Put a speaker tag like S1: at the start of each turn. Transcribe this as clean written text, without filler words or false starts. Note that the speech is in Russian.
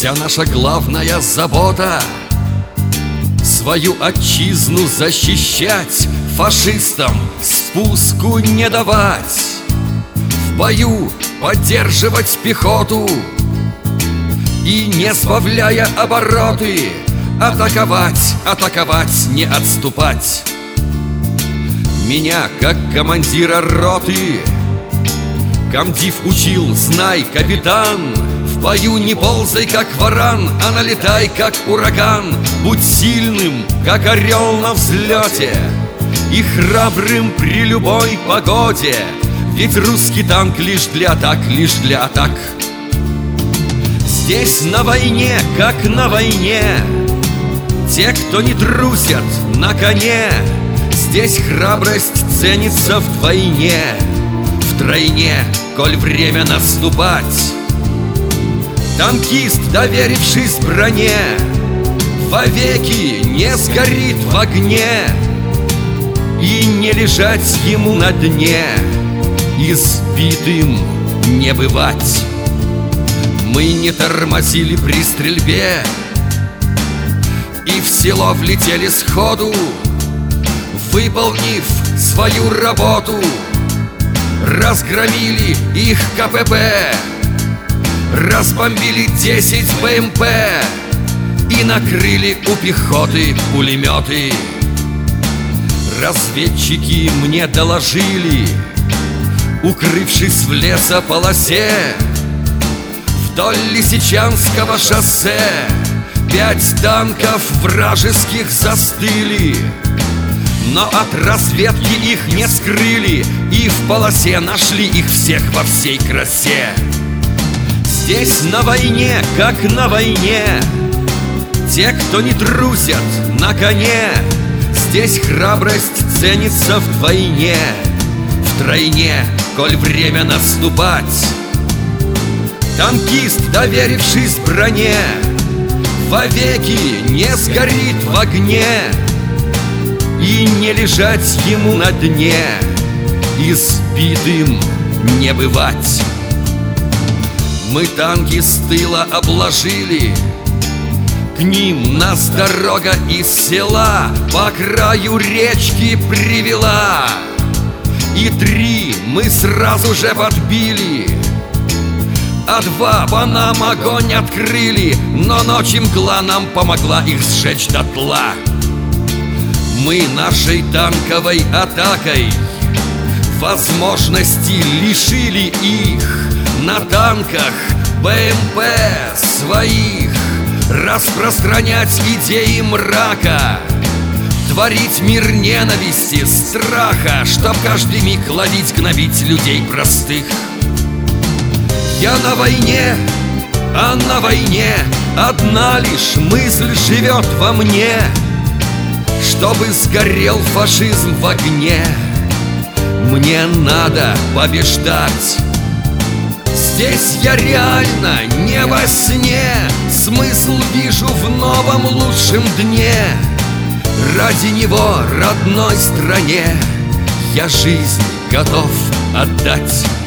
S1: Вся наша главная забота — свою отчизну защищать, фашистам спуску не давать, в бою поддерживать пехоту и, не сбавляя обороты, атаковать, атаковать, не отступать. Меня, как командира роты, комдив учил: знай, капитан, в бою не ползай, как варан, а налетай, как ураган. Будь сильным, как орел на взлете, и храбрым при любой погоде, ведь русский танк лишь для атак, лишь для атак. Здесь на войне, как на войне, те, кто не трусят на коне. Здесь храбрость ценится вдвойне, втройне, коль время наступать. Танкист, доверившись броне, вовеки не сгорит в огне, и не лежать ему на дне, избитым не бывать. Мы не тормозили при стрельбе и в село влетели сходу, выполнив свою работу. Разгромили их КПП, разбомбили 10 БМП и накрыли у пехоты пулеметы. Разведчики мне доложили, укрывшись в лесополосе, вдоль Лисичанского шоссе 5 танков вражеских застыли. Но от разведки их не скрыли, и в полосе нашли их всех во всей красе. Здесь на войне, как на войне, те, кто не трусят на коне. Здесь храбрость ценится вдвойне, втройне, коль время наступать. Танкист, доверившись броне, вовеки не сгорит в огне, и не лежать ему на дне, избитым не бывать. Мы танки с тыла обложили, к ним нас дорога из села по краю речки привела, и 3 мы сразу же подбили, а 2 по нам огонь открыли, но ночью мгла нам помогла их сжечь дотла. Мы нашей танковой атакой возможности лишили их на танках БМП своих распространять идеи мрака, творить мир ненависти, страха, чтоб каждый миг ловить, гнобить людей простых. Я на войне, а на войне одна лишь мысль живет во мне: чтобы сгорел фашизм в огне. Мне надо побеждать. Здесь я реально, не во сне, смысл вижу в новом лучшем дне. Ради него, родной стране, я жизнь готов отдать.